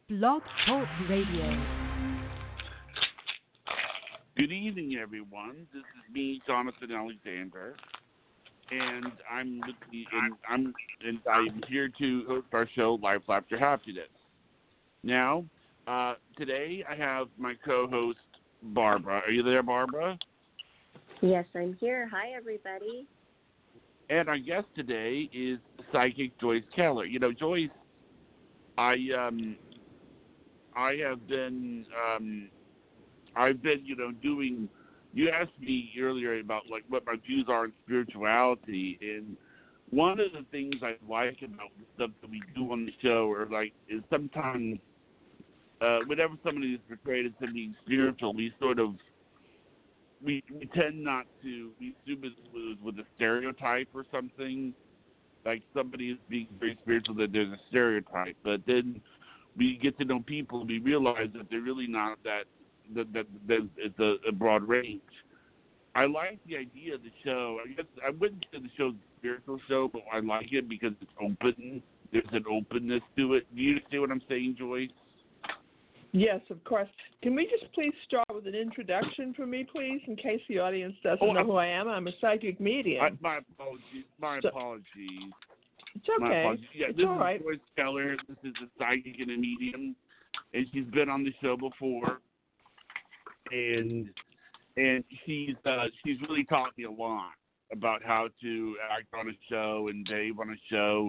Blog Talk Radio. Good evening, everyone. This is me, Jonathan Alexander, and I'm here to host our show, Life After Happiness. Now, today I have my co-host, Barbara. Are you there, Barbara? Yes, I'm here. Hi, everybody. And our guest today is psychic Joyce Keller. You know, Joyce, I've been, doing. You asked me earlier about like what my views are on spirituality, and one of the things I like about the stuff that we do on the show, is sometimes whenever somebody is portrayed as something spiritual, we tend not to assume it with a stereotype or something. Like somebody is being very spiritual, that there's a stereotype, but then we get to know people and we realize that they're really not that it's a broad range. I like the idea of the show. I guess I wouldn't say the show's a spiritual show, but I like it because it's open. There's an openness to it. Do you see what I'm saying, Joyce? Yes, of course. Can we just please start with an introduction for me, please, in case the audience doesn't know who I am? I'm a psychic medium. My apologies. Apologies. It's okay. Yeah, it's this all right. is Joyce Keller. This is a psychic and a medium, and she's been on the show before, and she's really taught me a lot about how to act on a show and Dave on a show,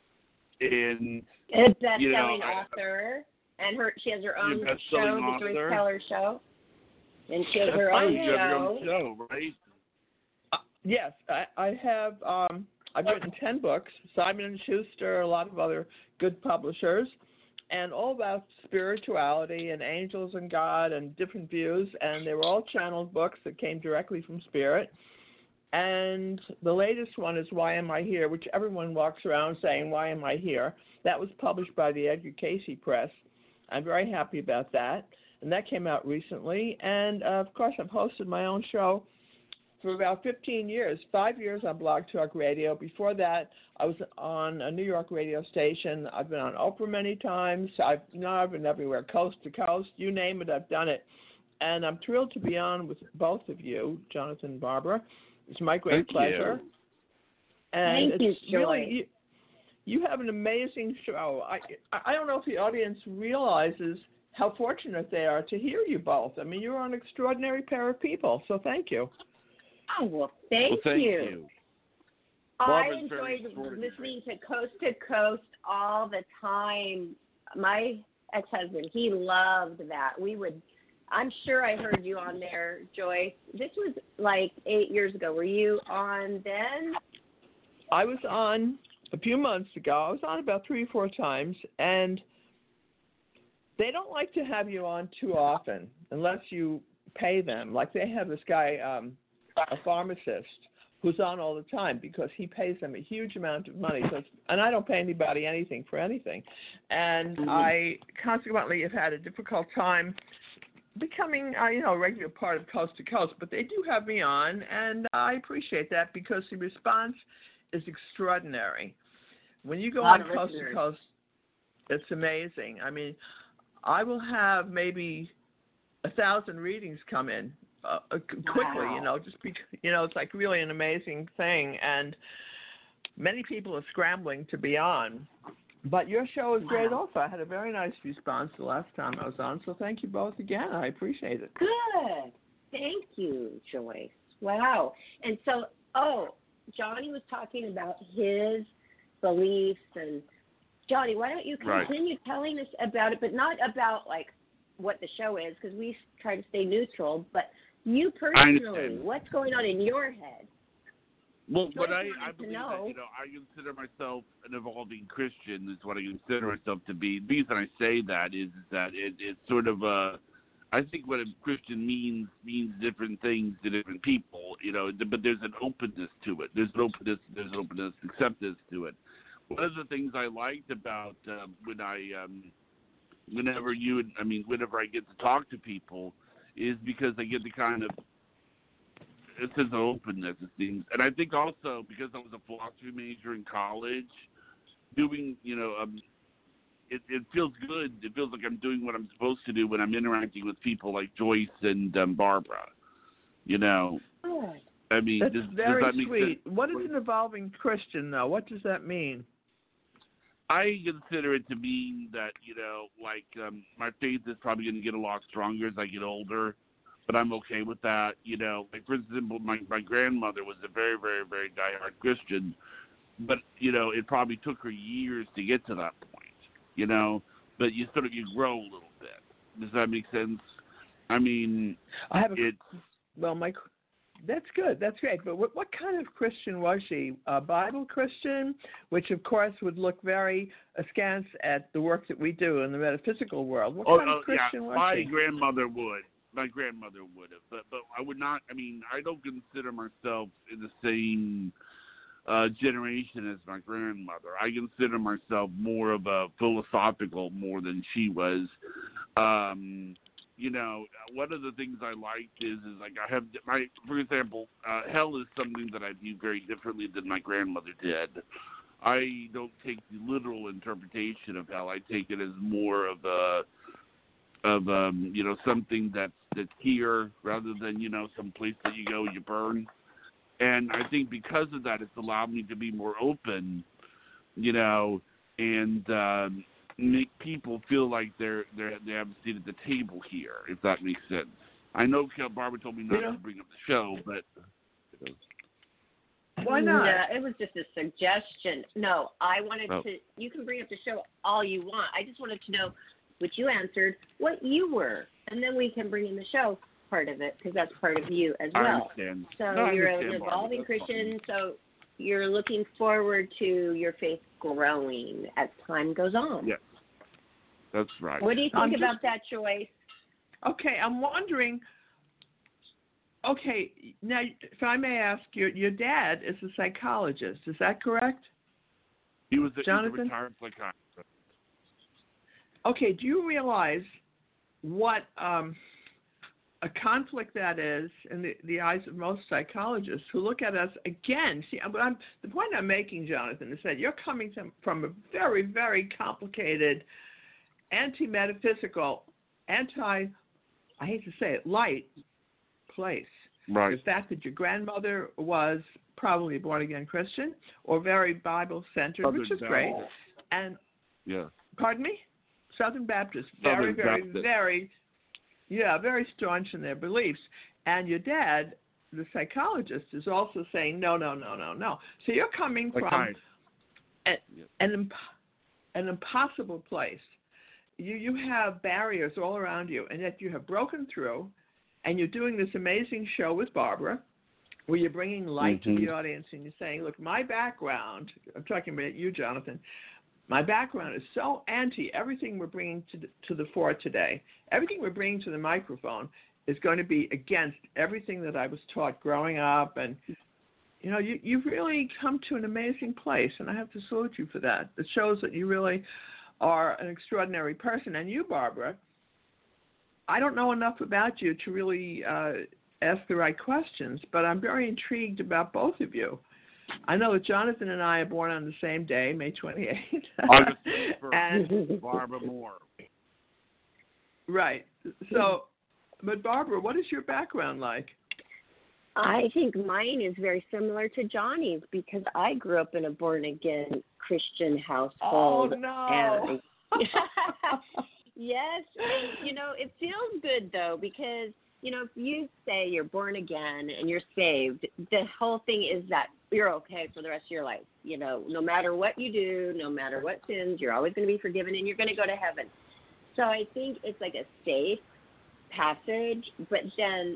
and a best-selling author, and she has her own show, the Joyce Keller Show, and she has her own show. You have your own show, right? Yes, I have. I've written 10 books, Simon & Schuster, a lot of other good publishers, and all about spirituality and angels and God and different views, and they were all channeled books that came directly from Spirit. And the latest one is Why Am I Here, which everyone walks around saying, why am I here? That was published by the Edgar Cayce Press. I'm very happy about that, and that came out recently. And, of course, I've hosted my own show for about 15 years, 5 years on Blog Talk Radio. Before that, I was on a New York radio station. I've been on Oprah many times. I've been everywhere, coast to coast. You name it, I've done it. And I'm thrilled to be on with both of you, Jonathan and Barbara. It's my great pleasure. You. And Thank you, Joy. Really, you have an amazing show. I don't know if the audience realizes how fortunate they are to hear you both. I mean, you're an extraordinary pair of people, so thank you. Oh, well, thank you. I enjoyed listening to Coast all the time. My ex-husband, he loved that. I'm sure I heard you on there, Joyce. This was like 8 years ago. Were you on then? I was on a few months ago. I was on about 3 or 4 times, and they don't like to have you on too often unless you pay them. Like they have this guy, a pharmacist, who's on all the time because he pays them a huge amount of money. And I don't pay anybody anything for anything. And I consequently have had a difficult time becoming, a regular part of Coast to Coast. But they do have me on, and I appreciate that because the response is extraordinary. When you go on Coast to Coast, it's amazing. I mean, I will have maybe 1,000 readings come in quickly. Wow. It's like really an amazing thing, and many people are scrambling to be on. But your show is great also. I had a very nice response the last time I was on, so thank you both again. I appreciate it. Good. Thank you, Joyce. Wow. And so, Johnny was talking about his beliefs, and Johnny, why don't you continue telling us about it, but not about like what the show is, because we try to stay neutral, but you personally, what's going on in your head? Well, what I believe that, I consider myself an evolving Christian is what I consider myself to be. The reason I say that is that it's sort of I think what a Christian means different things to different people, but there's an openness to it. There's an openness, acceptance to it. One of the things I liked about whenever I get to talk to people is because I get the kind of it's an openness, it seems. And I think also because I was a philosophy major in college, doing, it feels good. It feels like I'm doing what I'm supposed to do when I'm interacting with people like Joyce and Barbara. You know, I mean, that's very does that make sweet. sense? What is an evolving Christian, though? What does that mean? I consider it to mean that, you know, like my faith is probably going to get a lot stronger as I get older, but I'm okay with that. You know, like for example, my grandmother was a very, very, very diehard Christian, but, you know, it probably took her years to get to that point, you know, but you grow a little bit. Does that make sense? I mean, that's good. That's great. But what kind of Christian was she? A Bible Christian, which of course would look very askance at the work that we do in the metaphysical world. What kind of Christian was she? My grandmother would have, but I would not. I mean, I don't consider myself in the same generation as my grandmother. I consider myself more of a philosophical more than she was. You know, one of the things I liked is like I have for example, hell is something that I view very differently than my grandmother did. I don't take the literal interpretation of hell. I take it as more of you know, something that's here rather than, you know, some place that you go and you burn. And I think because of that, it's allowed me to be more open, you know, and make people feel like they have a seat at the table here, if that makes sense. I know Barbara told me not to bring up the show, but why not? No, it was just a suggestion. No, I wanted to. You can bring up the show all you want. I just wanted to know, which you answered, what you were, and then we can bring in the show part of it because that's part of you as well. I understand. So you're an evolving Christian. So you're looking forward to your faith growing as time goes on. Yes, that's right. What do you think about that, Joyce? Okay, I'm wondering. Okay, now if I may ask, your dad is a psychologist. Is that correct? He was a Jonathan? retired psychiatrist. Okay, do you realize what a conflict that is in the eyes of most psychologists who look at us again? See, the point I'm making, Jonathan, is that you're coming from a very, very complicated, anti-metaphysical, I hate to say it, light place. Right. The fact that your grandmother was probably a born-again Christian or very Bible-centered, which is great. And pardon me? Southern Baptist, very staunch in their beliefs. And your dad, the psychologist, is also saying, no. So you're coming from an impossible place. You have barriers all around you, and yet you have broken through, and you're doing this amazing show with Barbara, where you're bringing light to the audience, and you're saying, look, my background, I'm talking about you, Jonathan, my background is so anti everything we're bringing to the fore today. Everything we're bringing to the microphone is going to be against everything that I was taught growing up. And, you know, you've really come to an amazing place, and I have to salute you for that. It shows that you really are an extraordinary person. And you, Barbara, I don't know enough about you to really ask the right questions, but I'm very intrigued about both of you. I know that Jonathan and I are born on the same day, May 28th. August 1st, and Barbara Moore. Right. So, but Barbara, what is your background like? I think mine is very similar to Johnny's because I grew up in a born-again Christian household. Oh, no. Yes. And, you know, it feels good, though, because, you know, if you say you're born again and you're saved, the whole thing is that you're okay for the rest of your life. You know, no matter what you do, no matter what sins, you're always going to be forgiven and you're going to go to heaven. So I think it's like a safe passage, but then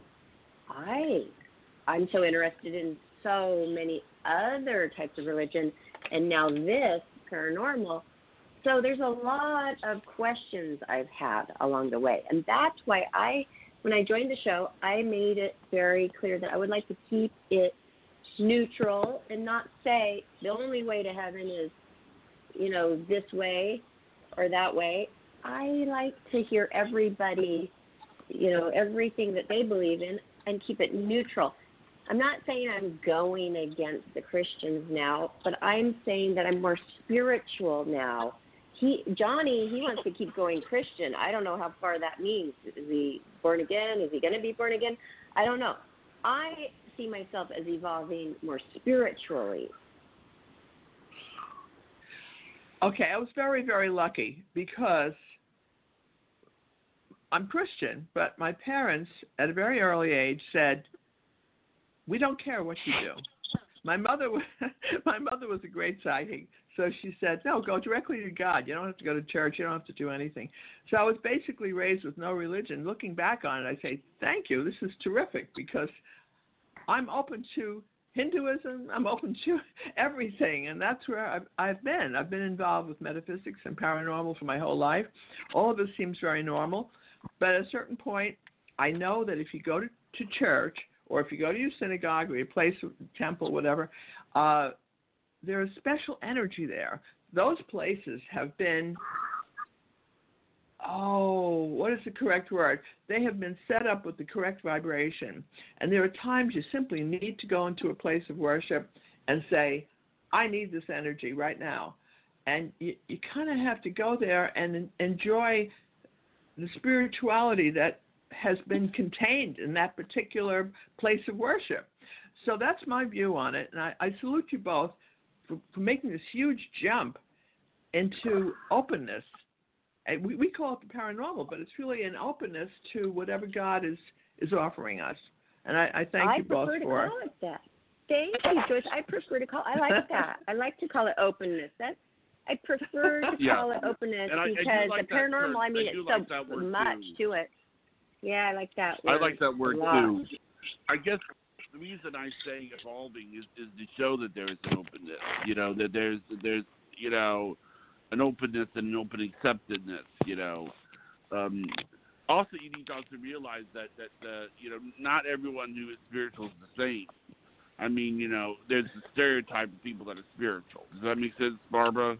I'm so interested in so many other types of religion, and now this paranormal. So there's a lot of questions I've had along the way, and that's why when I joined the show, I made it very clear that I would like to keep it neutral and not say the only way to heaven is, you know, this way or that way. I like to hear everybody, you know, everything that they believe in and keep it neutral. I'm not saying I'm going against the Christians now, but I'm saying that I'm more spiritual now, Johnny, he wants to keep going Christian. I don't know how far that means. Is he born again? Is he going to be born again? I don't know. I see myself as evolving more spiritually. Okay, I was very, very lucky because I'm Christian, but my parents at a very early age said, "We don't care what you do." My mother was a great psychic, so she said, "No, go directly to God. You don't have to go to church. You don't have to do anything." So I was basically raised with no religion. Looking back on it, I say, "Thank you. This is terrific because I'm open to Hinduism. I'm open to everything, and that's where I've been. I've been involved with metaphysics and paranormal for my whole life. All of this seems very normal, but at a certain point, I know that if you go to church or if you go to your synagogue or your place, temple, whatever, there is special energy there. Those places have been, what is the correct word? They have been set up with the correct vibration. And there are times you simply need to go into a place of worship and say, I need this energy right now. And you kind of have to go there and enjoy the spirituality that has been contained in that particular place of worship. So that's my view on it. And I salute you both for making this huge jump into openness. And we call it the paranormal, but it's really an openness to whatever God is offering us. And I thank you both for it. I prefer to call it that. Thank you, Joyce. I prefer to call I like that. I like to call it openness. I prefer to call it openness because the paranormal, I mean, it's so much to it. Yeah, I like that word. I like that word too. I guess the reason I say evolving is to show that there is an openness. That there's an openness and an open acceptedness. Also, you need to also realize that not everyone who is spiritual is the same. I mean, there's a stereotype of people that are spiritual. Does that make sense, Barbara?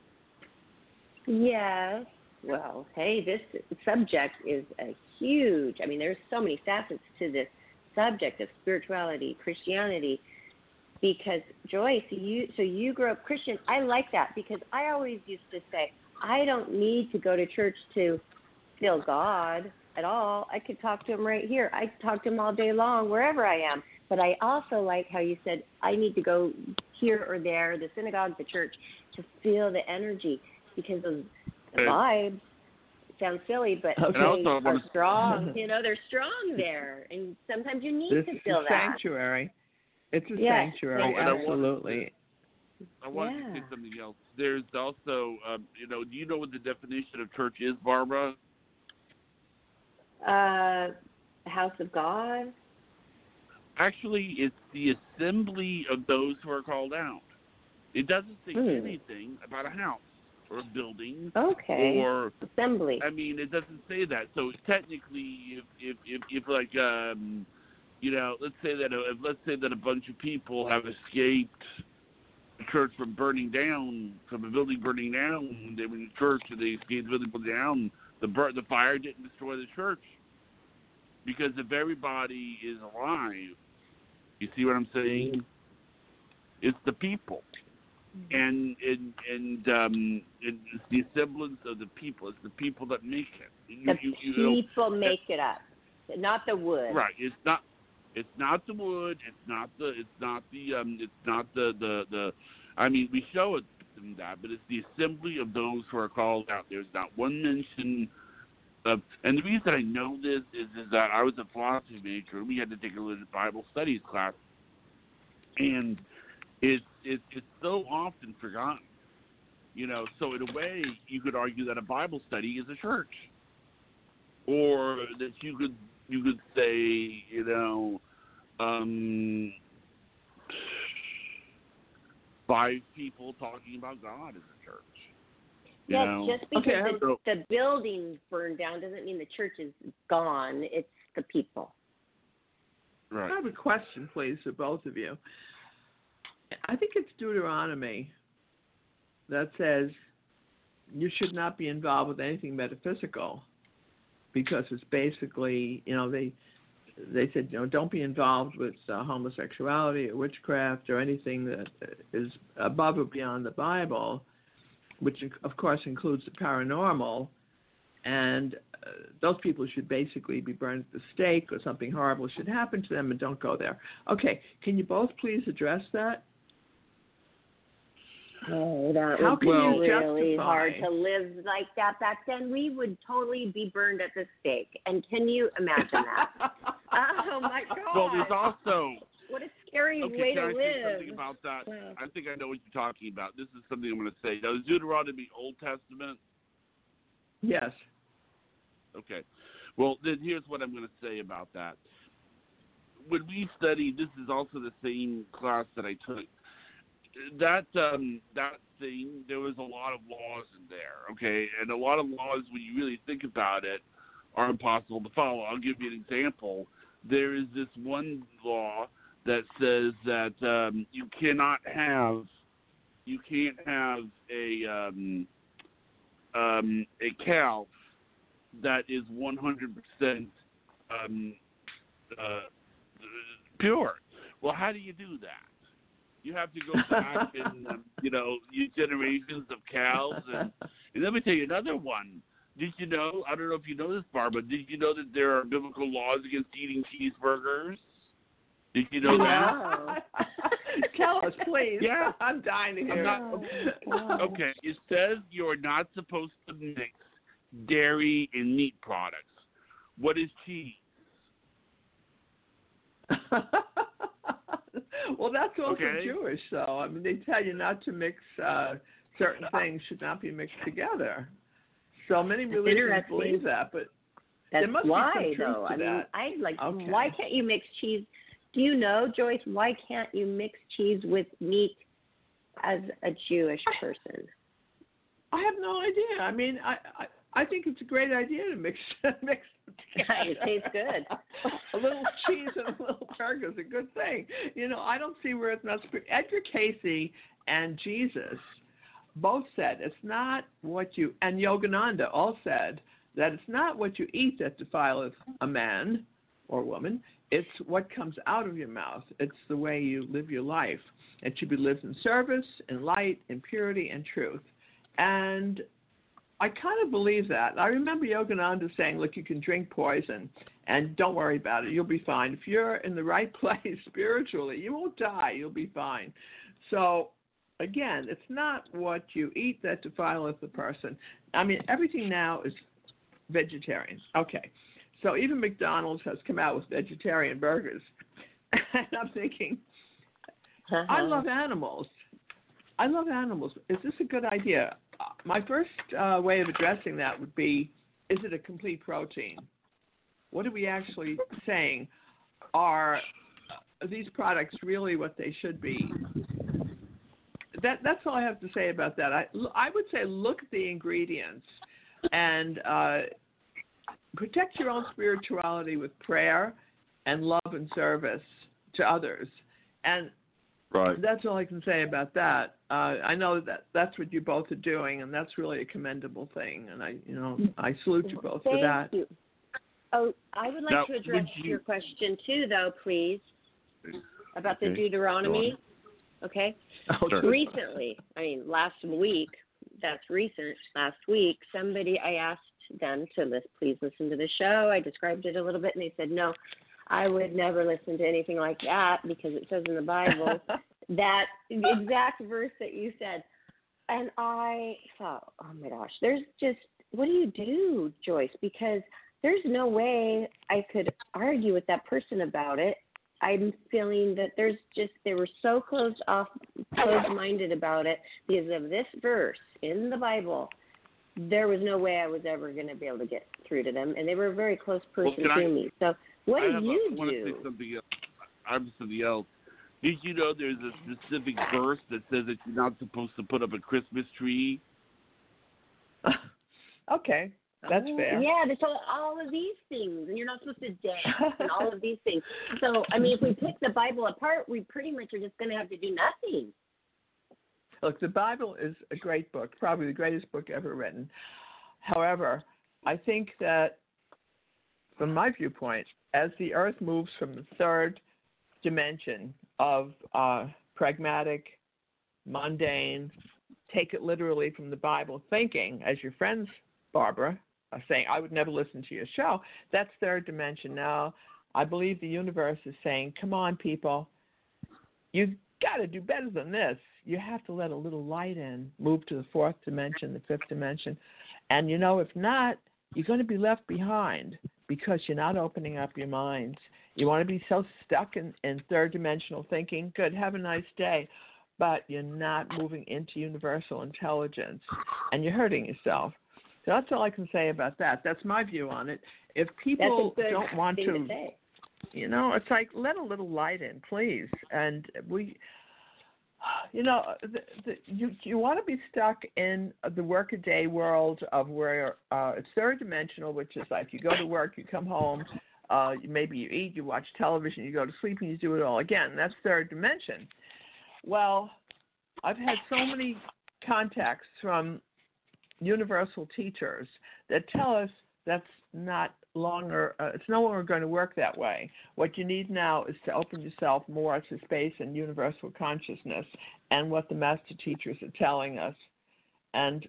Yes. Well, hey, this subject is huge. I mean, there's so many facets to this subject of spirituality, Christianity. Because Joyce, you grew up Christian. I like that because I always used to say I don't need to go to church to feel God at all. I could talk to him right here. I talk to him all day long wherever I am. But I also like how you said I need to go here or there, the synagogue, the church, to feel the energy because those vibes sound silly, but they are strong. They're strong there, and sometimes you need to feel that. Sanctuary. It's a sanctuary, absolutely. I wanted to say something else. There's also, do you know what the definition of church is, Barbara? House of God? Actually, it's the assembly of those who are called out. It doesn't say anything about a house or a building. Okay. Or assembly. I mean, it doesn't say that. So technically, if like let's say that a bunch of people have escaped the church from burning down, from a building burning down. They were in church and they escaped the building burning down. The fire didn't destroy the church because if everybody is alive, you see what I'm saying? It's the people, and it's the semblance of the people. It's the people that make it. People make it up, not the wood. Right. It's not the wood. It's not the. I mean, we show it in that, but it's the assembly of those who are called out. There's not one mention of, and the reason I know this is that I was a philosophy major and we had to take a little Bible studies class, and it's so often forgotten. So in a way, you could argue that a Bible study is a church, or that you could say, 5 people talking about God is a church. Just because the building burned down doesn't mean the church is gone. It's the people. Right. I have a question, please, for both of you. I think it's Deuteronomy that says you should not be involved with anything metaphysical because it's basically, they said, don't be involved with homosexuality or witchcraft or anything that is above or beyond the Bible. which of course includes the paranormal, and those people should basically be burned at the stake, or something horrible should happen to them, and don't go there. Okay, can you both please address that? Oh, that How would be can you really justify- hard to live like that back then. We would totally be burned at the stake. And can you imagine that? Oh, my God. Well, there's also... What a scary Okay, way can to I say live. something about that? Yeah. I think I know what you're talking about. This is something I'm going to say. Now, is Deuteronomy Old Testament? Yes. Okay. Well, then here's what I'm going to say about that. When we studied, this is also the same class that I took. That thing, there was a lot of laws in there, okay? And a lot of laws, when you really think about it, are impossible to follow. I'll give you an example. There is this one law that says that you can't have a calf that is 100% pure. Well, how do you do that? You have to go back and use generations of cows. And let me tell you another one. Did you know? I don't know if you know this, Barbara. Did you know that there are biblical laws against eating cheeseburgers? Did you know that? Tell us, please. Yeah. I'm dying to hear. Okay. It says you are not supposed to mix dairy and meat products. What is cheese? Well, that's also Okay. Jewish, though. I mean, they tell you not to mix certain things should not be mixed together. So many religions believe that, but there must be some truth to that. I'd like. Okay. Why can't you mix cheese? Do you know, Joyce? Why can't you mix cheese with meat as a Jewish person? I have no idea. I mean, I think it's a great idea to mix Yeah, it tastes good. A little cheese and a little burger is a good thing. I don't see where it's not. Edgar Casey and Jesus both said it's not what you, and Yogananda all said that it's not what you eat that defileth a man or woman. It's what comes out of your mouth. It's the way you live your life. It should be lived in service, in light, in purity, and truth. And I kind of believe that. I remember Yogananda saying, look, you can drink poison and don't worry about it. You'll be fine. If you're in the right place spiritually, you won't die. You'll be fine. So, again, it's not what you eat that defileth the person. I mean, everything now is vegetarian. Okay. So even McDonald's has come out with vegetarian burgers. And I'm thinking, I love animals. Is this a good idea? My first way of addressing that would be, is it a complete protein? What are we actually saying? Are these products really what they should be? That's all I have to say about that. I would say look at the ingredients and protect your own spirituality with prayer and love and service to others. And right. That's all I can say about that. I know that's what you both are doing, and that's really a commendable thing. And I salute you both for that. Thank you. Oh, I would like to address your question too, though, please, about the Deuteronomy. Okay. Oh, sure. Recently, last week. That's recent. Last week, I asked them to please listen to the show. I described it a little bit, and they said no. I would never listen to anything like that because it says in the Bible that exact verse that you said. And I thought, oh my gosh, what do you do, Joyce? Because there's no way I could argue with that person about it. I'm feeling that they were so closed-minded about it because of this verse in the Bible. There was no way I was ever going to be able to get through to them, and they were a very close person to me. So what do you do? I want to say something else. I'm something else. Did you know there's a specific verse that says that you're not supposed to put up a Christmas tree? Okay, that's fair. Yeah, so all of these things, and you're not supposed to dance and all of these things. So, if we pick the Bible apart, we pretty much are just going to have to do nothing. Look, the Bible is a great book, probably the greatest book ever written. However, I think that, from my viewpoint, as the Earth moves from the third dimension of pragmatic, mundane, take it literally from the Bible thinking, as your friends, Barbara, are saying, I would never listen to your show. That's third dimension. Now, I believe the universe is saying, come on, people, you've got to do better than this. You have to let a little light in, move to the fourth dimension, the fifth dimension. And, if not, you're going to be left behind because you're not opening up your minds. You want to be so stuck in third dimensional thinking, good, have a nice day, but you're not moving into universal intelligence, and you're hurting yourself. So that's all I can say about that. That's my view on it. If people don't want to say. It's like, let a little light in, please. And we, you want to be stuck in the workaday world of where it's third dimensional, which is like you go to work, you come home, maybe you eat, you watch television, you go to sleep, and you do it all again. That's third dimension. Well, I've had so many contacts from universal teachers that tell us that's not longer, it's no longer going to work that way. What you need now is to open yourself more to space and universal consciousness and what the master teachers are telling us. And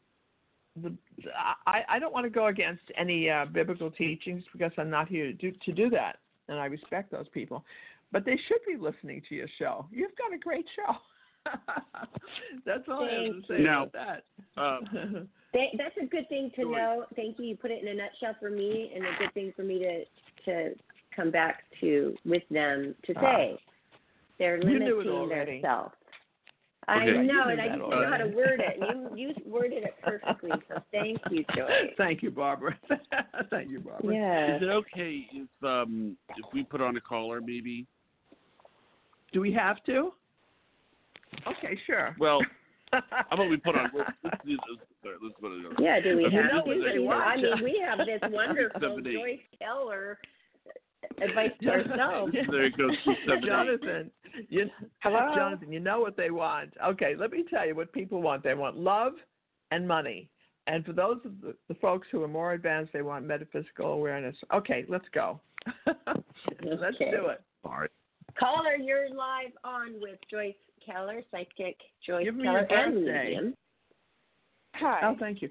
I don't want to go against any biblical teachings because I'm not here to do that, and I respect those people. But they should be listening to your show. You've got a great show. That's all I have to say about that. That's a good thing to know. Thank you. You put it in a nutshell for me, and a good thing for me to come back to with them to say they're limiting themselves. I know, and I just know how to word it. And you worded it perfectly, so thank you, Joy. Thank you, Barbara. Thank you, Barbara. Yeah. Is it okay if we put on a caller, maybe? Do we have to? Okay, sure. Well, how about we put on? Let's do this. Let's put it on. Yeah, do we have to? I mean, we have this wonderful Joyce Keller advice to ourselves. There it goes. Jonathan, hello. Jonathan, you know what they want. Okay, let me tell you what people want. They want love and money. And for those of the folks who are more advanced, they want metaphysical awareness. Okay, let's go. Let's do it. All right. Caller, you're live on with Joyce Keller, psychic Joyce Give me Keller, your and birthday. medium. Hi. Oh, thank you.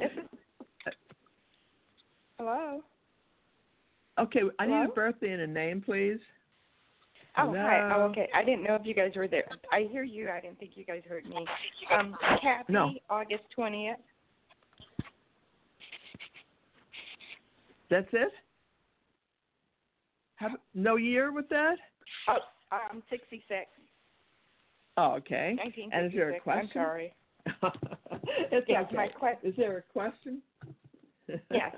Hello. Okay, I need Hello? a birthday and a name, please. Oh, Hello? hi. Oh, okay. I didn't know if you guys were there. I hear you. I didn't think you guys heard me. Kathy, No. August 20th. That's it? No year with that? Oh, I'm 66. Oh, okay. 1966. And is there a question? I'm sorry. It's Yes, okay. my Is there a question? Yes.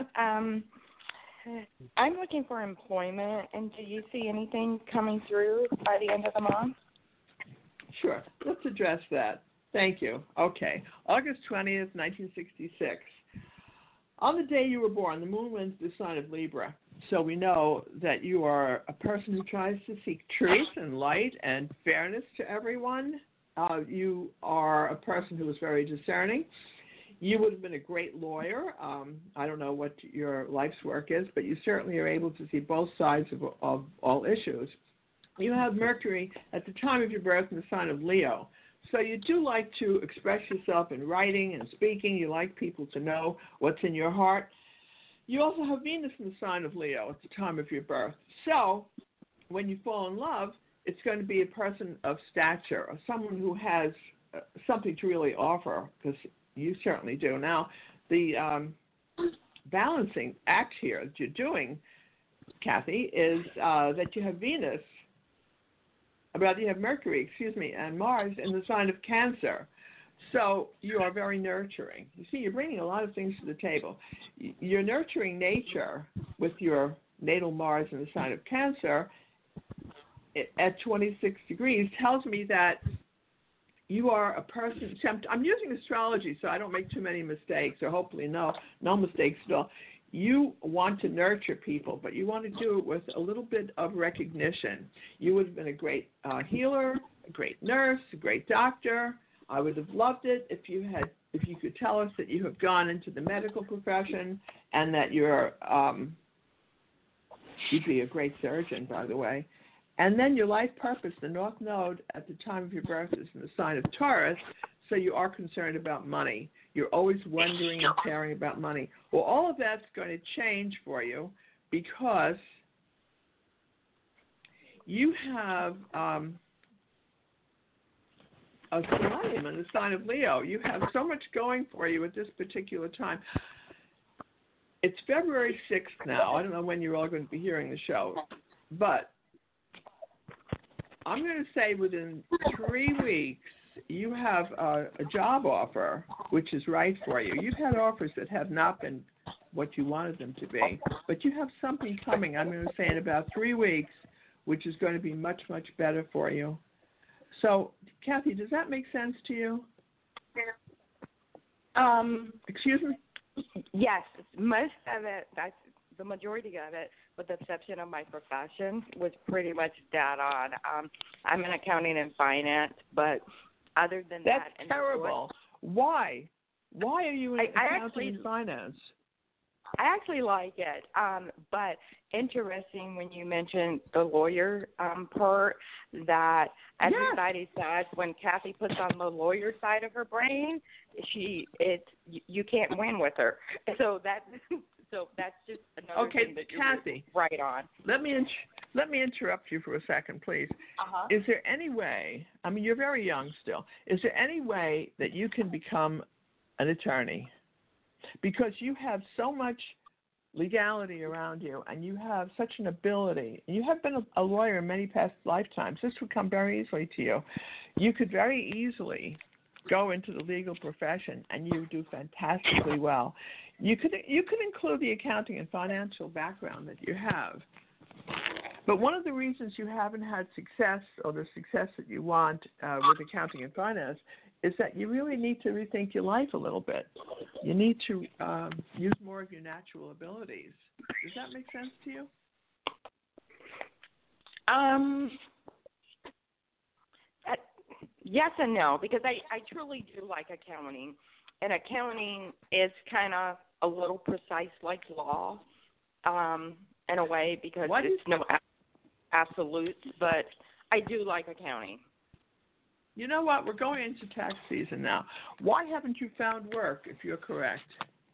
I'm looking for employment, and do you see anything coming through by the end of the month? Sure. Let's address that. Thank you. Okay. August 20th, 1966. On the day you were born, the moon wins the sign of Libra. So we know that you are a person who tries to seek truth and light and fairness to everyone. You are a person who is very discerning. You would have been a great lawyer. I don't know what your life's work is, but you certainly are able to see both sides of all issues. You have Mercury at the time of your birth in the sign of Leo. So you do like to express yourself in writing and speaking. You like people to know what's in your heart. You also have Venus in the sign of Leo at the time of your birth. So when you fall in love, it's going to be a person of stature, or someone who has something to really offer, because you certainly do. Now, the balancing act here that you're doing, Kathy, is that you have Venus, rather you have Mercury, and Mars in the sign of Cancer. So you are very nurturing. You see, you're bringing a lot of things to the table. Your nurturing nature with your natal Mars in the sign of Cancer at 26 degrees tells me that you are a person. I'm using astrology so I don't make too many mistakes, or hopefully no mistakes at all. You want to nurture people, but you want to do it with a little bit of recognition. You would have been a great healer, a great nurse, a great doctor. I would have loved it if you could tell us that you have gone into the medical profession and that you'd be a great surgeon, by the way. And then your life purpose, the North Node at the time of your birth is in the sign of Taurus. so you are concerned about money. You're always wondering and caring about money. Well, all of that's going to change for you because you have a stellium in the sign of Leo. You have so much going for you at this particular time. It's February 6th now. I don't know when you're all going to be hearing the show, but I'm going to say within 3 weeks, you have a job offer, which is right for you. You've had offers that have not been what you wanted them to be, but you have something coming, I'm going to say, in about 3 weeks, which is going to be much, much better for you. So, Kathy, does that make sense to you? Excuse me? Yes, most of it, that's the majority of it, with the exception of my profession, was pretty much dead on. I'm in accounting and finance, but other than that... That's terrible. Why? Why are you in accounting and finance? I actually like it, but interesting when you mentioned the lawyer part, that everybody says when Kathy puts on the lawyer side of her brain, you can't win with her. So that's just another thing that Kathy, you're right on. Let me interrupt you for a second, please. Is there any way, I mean, you're very young still, is there any way that you can become an attorney? Because you have so much legality around you, and you have such an ability. You have been a lawyer in many past lifetimes. This would come very easily to you. You could very easily go into the legal profession, and you do fantastically well. You could include the accounting and financial background that you have. But one of the reasons you haven't had success, or the success that you want with accounting and finance, is that you really need to rethink your life a little bit. You need to use more of your natural abilities. Does that make sense to you? Yes and no, because I truly do like accounting. And accounting is kind of a little precise like law in a way, because it's no absolutes, but I do like accounting. You know what? We're going into tax season now. Why haven't you found work, if you're correct?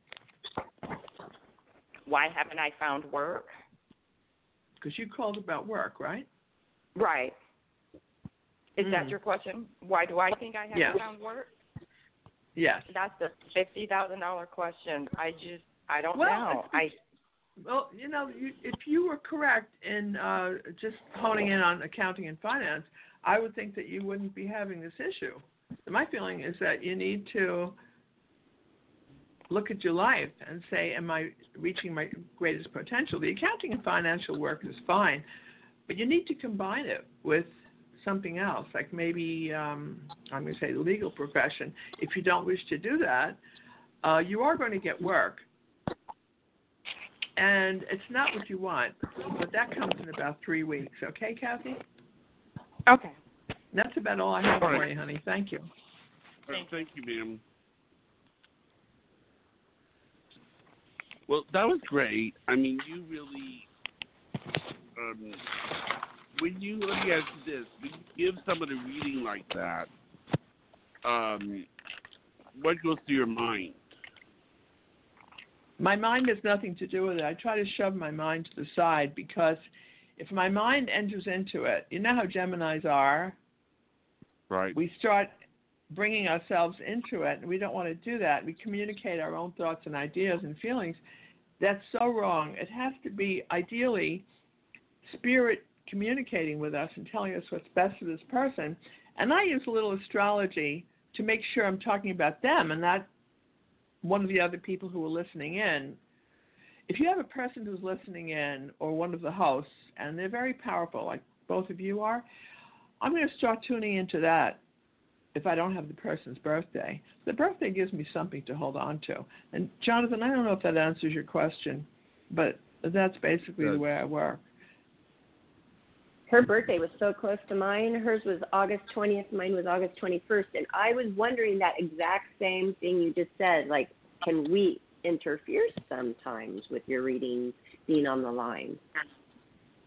Why haven't I found work? Because you called about work, right? Right. Is that your question? Why do I think I haven't found work? Yes. That's the $50,000 question. I don't know. Well, you know, if you were correct in just honing in on accounting and finance, I would think that you wouldn't be having this issue. My feeling is that you need to look at your life and say, am I reaching my greatest potential? The accounting and financial work is fine, but you need to combine it with something else, like maybe, I'm going to say the legal profession. If you don't wish to do that, you are going to get work. And it's not what you want, but that comes in about 3 weeks. Okay, Kathy? Okay. That's about all I have for you, honey. Thank you. Thank you, ma'am. Well, that was great. I mean, you really, let me ask you this. When you give someone a reading like that, what goes through your mind? My mind has nothing to do with it. I try to shove my mind to the side, because if my mind enters into it, you know how Geminis are. Right. We start bringing ourselves into it, and we don't want to do that. We communicate our own thoughts and ideas and feelings. That's so wrong. It has to be, ideally, spirit communicating with us and telling us what's best for this person. And I use a little astrology to make sure I'm talking about them and not one of the other people who are listening in. If you have a person who's listening in, or one of the hosts, and they're very powerful, like both of you are, I'm going to start tuning into that if I don't have the person's birthday. The birthday gives me something to hold on to. And, Jonathan, I don't know if that answers your question, but that's basically the way I work. Her birthday was so close to mine. Hers was August 20th. Mine was August 21st. And I was wondering that exact same thing you just said. Like, can we interfere sometimes with your readings being on the line?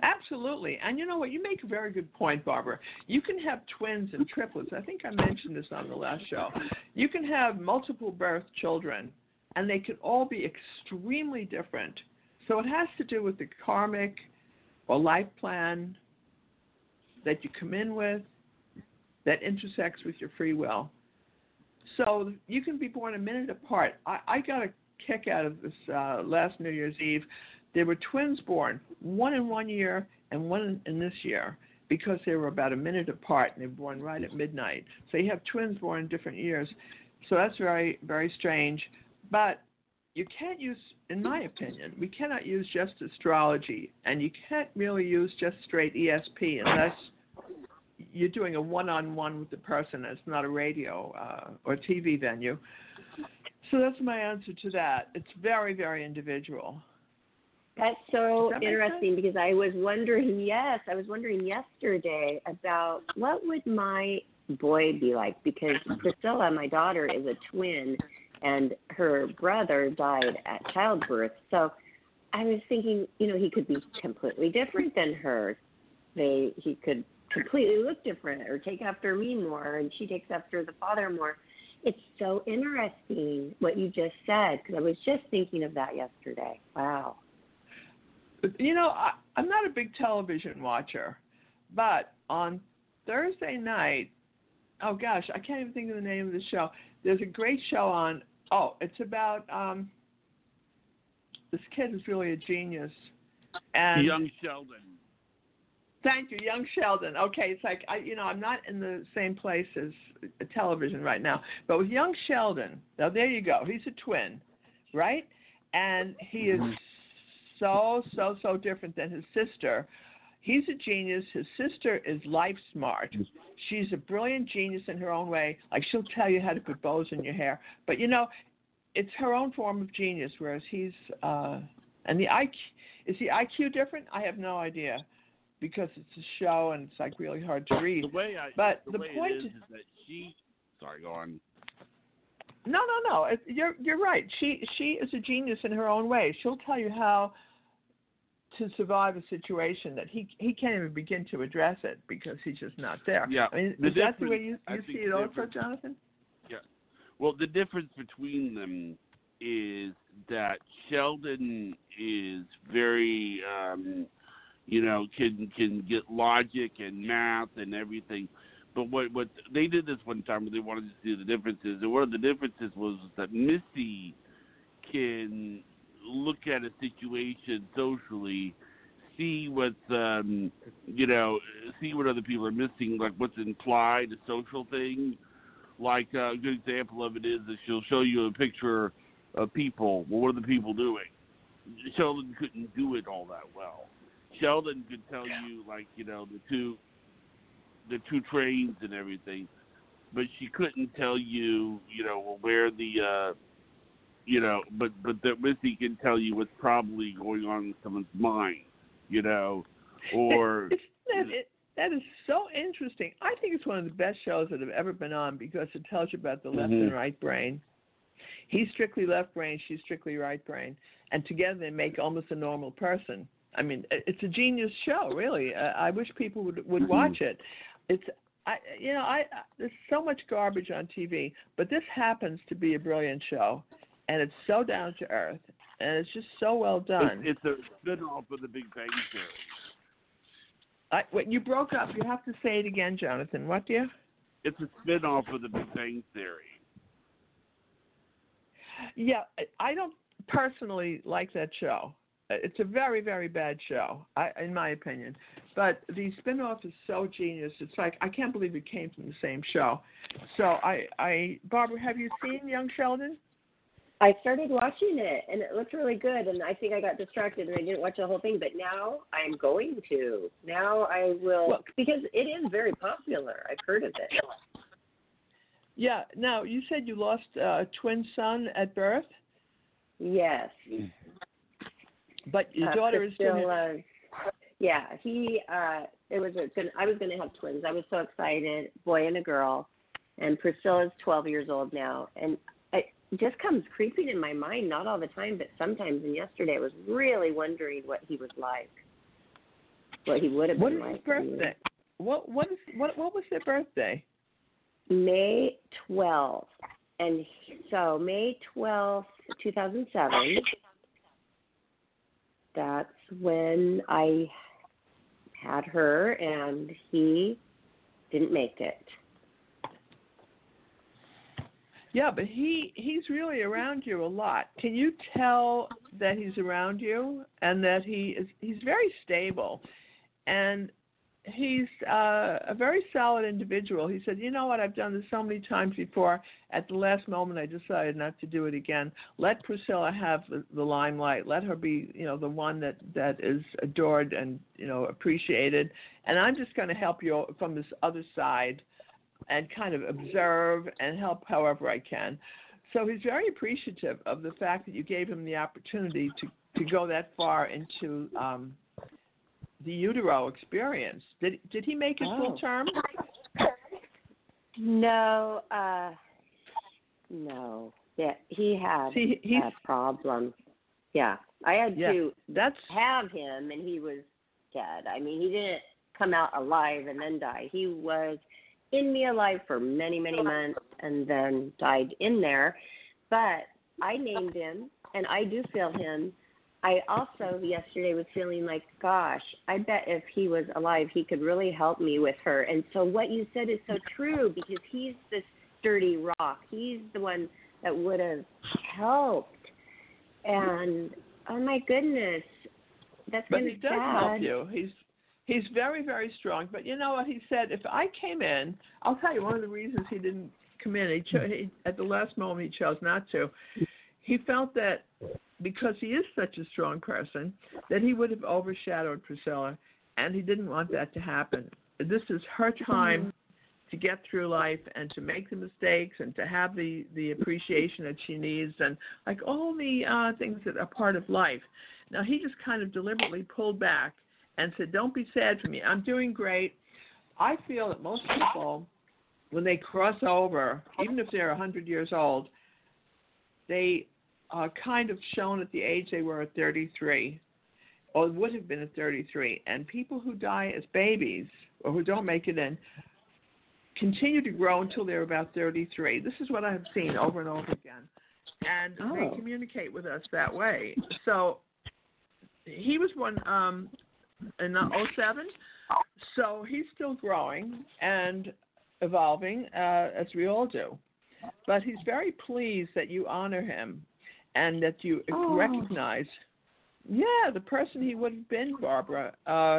Absolutely. And you know what? You make a very good point, Barbara. You can have twins and triplets. I think I mentioned this on the last show. You can have multiple birth children, and they can all be extremely different. So it has to do with the karmic or life plan that you come in with that intersects with your free will. So you can be born a minute apart. I got a kick out of this last New Year's Eve. There were twins born, one in 1 year and one in this year, because they were about a minute apart, and they were born right at midnight. So you have twins born in different years. So that's very, very strange. But you can't use, in my opinion, we cannot use just astrology, and you can't really use just straight ESP unless you're doing a one-on-one with the person. It's not a radio or TV venue. So that's my answer to that. It's very, very individual. That's so interesting because I was wondering yesterday about what would my boy be like, because Priscilla, my daughter, is a twin and her brother died at childbirth. So I was thinking, he could be completely different than her. He could completely look different or take after me more, and she takes after the father more. It's so interesting what you just said, because I was just thinking of that yesterday. Wow. I'm not a big television watcher, but on Thursday night, oh gosh, I can't even think of the name of the show. There's a great show on, it's about this kid is really a genius. And Young Sheldon. Thank you, Young Sheldon. Okay, it's like, I'm not in the same place as television right now, but with Young Sheldon, now there you go. He's a twin, right? And he is so different than his sister. He's a genius. His sister is life smart. She's a brilliant genius in her own way. Like, she'll tell you how to put bows in your hair. But, it's her own form of genius, whereas he's, and the IQ, is the IQ different? I have no idea, because it's a show and it's like really hard to read. The point is that she, sorry, go on. No. You're right. She is a genius in her own way. She'll tell you how to survive a situation that he can't even begin to address it because he's just not there. Yeah. I mean, is that the way you see it also, Jonathan? Yeah. Well, the difference between them is that Sheldon is very, can get logic and math and everything. But what they did this one time where they wanted to see the differences, and one of the differences was that Missy can look at a situation socially, see what see what other people are missing, like what's implied, a social thing. Like a good example of it is that she'll show you a picture of people. Well, what are the people doing? Sheldon couldn't do it all that well. Sheldon could tell you, like, the two trains and everything, but she couldn't tell you, where the, but that Missy can tell you what's probably going on in someone's mind, or. That is so interesting. I think it's one of the best shows that have ever been on because it tells you about the left and right brain. He's strictly left brain, she's strictly right brain, and together they make almost a normal person. I mean, it's a genius show, really. I wish people would watch it. There's so much garbage on TV, but this happens to be a brilliant show, and it's so down to earth, and it's just so well done. It's a spin-off of The Big Bang Theory. You broke up. You have to say it again, Jonathan. What, dear? It's a spin-off of The Big Bang Theory. Yeah, I don't personally like that show. It's a very, very bad show, in my opinion. But the spin-off is so genius. It's like, I can't believe it came from the same show. So, Barbara, have you seen Young Sheldon? I started watching it, and it looked really good, and I think I got distracted, and I didn't watch the whole thing, but now I'm going to. Now I will, because it is very popular. I've heard of it. Yeah. Now, you said you lost a twin son at birth? Yes. But your daughter is still... yeah, I was going to have twins. I was so excited, boy and a girl, and Priscilla's 12 years old now, and it just comes creeping in my mind, not all the time, but sometimes. And yesterday I was really wondering what he was like. what he would have What been is like. his birthday? What was their birthday? May 12th. And so May 12th, 2007, that's when I had her, and he didn't make it. Yeah, but he's really around you a lot. Can you tell that he's around you and that he's very stable, and he's a very solid individual. He said, you know what, I've done this so many times before. At the last moment, I decided not to do it again. Let Priscilla have the limelight. Let her be, the one that is adored and, appreciated. And I'm just going to help you from this other side and kind of observe and help however I can. So he's very appreciative of the fact that you gave him the opportunity to go that far into the utero experience. Did he make it full term? No, no. Yeah, he had a problem. Yeah, I had to have him, and he was dead. I mean, he didn't come out alive and then die. He was in me alive for many, many months and then died in there. But I named him, and I do feel him. I also yesterday was feeling like, gosh, I bet if he was alive, he could really help me with her. And so what you said is so true, because he's this sturdy rock. He's the one that would have helped. And, oh, my goodness, that's going to be sad. But he does help you. He's very, very strong. But you know what he said? If I came in, I'll tell you one of the reasons he didn't come in. He at the last moment, he chose not to. He felt that because he is such a strong person, that he would have overshadowed Priscilla, and he didn't want that to happen. This is her time to get through life and to make the mistakes and to have the appreciation that she needs and like all the things that are part of life. Now, he just kind of deliberately pulled back and said, don't be sad for me. I'm doing great. I feel that most people, when they cross over, even if they're 100 years old, they kind of shown at the age they were at 33, or would have been at 33. And people who die as babies, or who don't make it in, continue to grow until they're about 33. This is what I have seen over and over again. And they communicate with us that way. So he was one in 07, so he's still growing and evolving, as we all do. But he's very pleased that you honor him and that you recognize, the person he would have been, Barbara.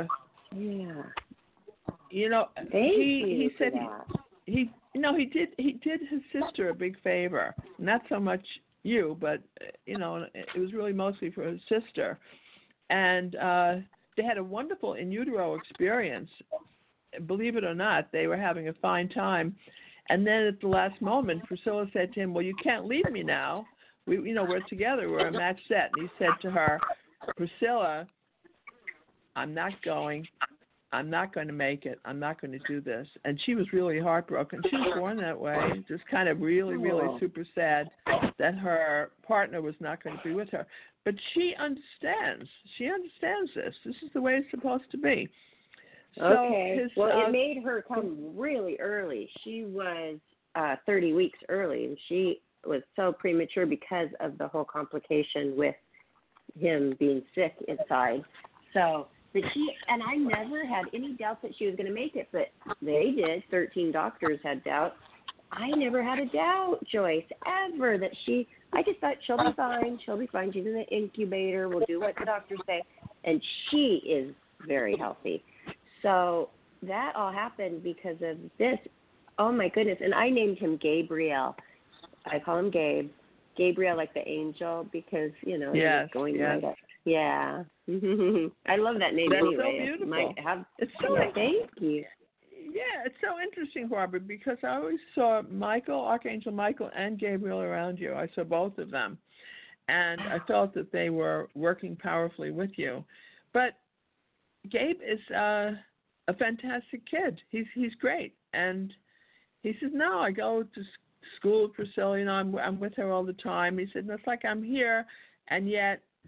He said he did his sister a big favor. Not so much you, but it was really mostly for his sister. And they had a wonderful in utero experience. Believe it or not, they were having a fine time. And then at the last moment, Priscilla said to him, well, you can't leave me now. We're together. We're a match set. And he said to her, Priscilla, I'm not going. I'm not going to make it. I'm not going to do this. And she was really heartbroken. She was born that way, just kind of really, really super sad that her partner was not going to be with her. But she understands. She understands this. This is the way it's supposed to be. So it made her come really early. She was 30 weeks early, and she was so premature because of the whole complication with him being sick inside. So, but and I never had any doubt that she was going to make it, but they did. 13 doctors had doubt. I never had a doubt, Joyce, ever, that I just thought she'll be fine. She'll be fine. She's in the incubator. We'll do what the doctors say. And she is very healthy. So that all happened because of this. Oh, my goodness. And I named him Gabriel. I call him Gabe. Gabriel, like the angel, because, he was going right up. Yeah. I love that name. That's anyway. So beautiful. Thank you. Yeah, it's so interesting, Barbara, because I always saw Archangel Michael, and Gabriel around you. I saw both of them. And I felt that they were working powerfully with you. But Gabe is a fantastic kid. He's great. And he says, no, I go to school with Priscilla, I'm with her all the time. He said, it's like I'm here, and yet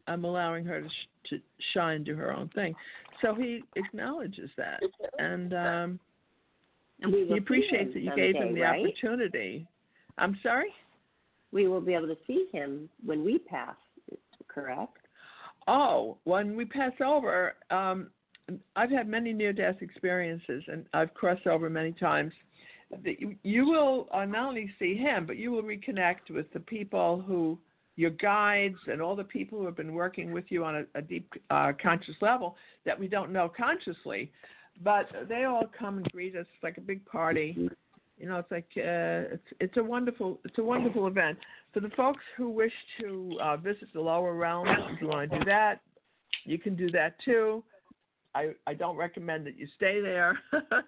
I'm allowing her to shine, do her own thing. So he acknowledges that, and he appreciates that you gave him the opportunity. I'm sorry? We will be able to see him when we pass, correct? Oh, when we pass over, I've had many near-death experiences, and I've crossed over many times. You will not only see him, but you will reconnect with the people who, your guides and all the people who have been working with you on a deep conscious level that we don't know consciously. But they all come and greet us. It's like a big party. You know, it's like it's a wonderful event. For the folks who wish to visit the lower realms, if you want to do that, you can do that too. I don't recommend that you stay there.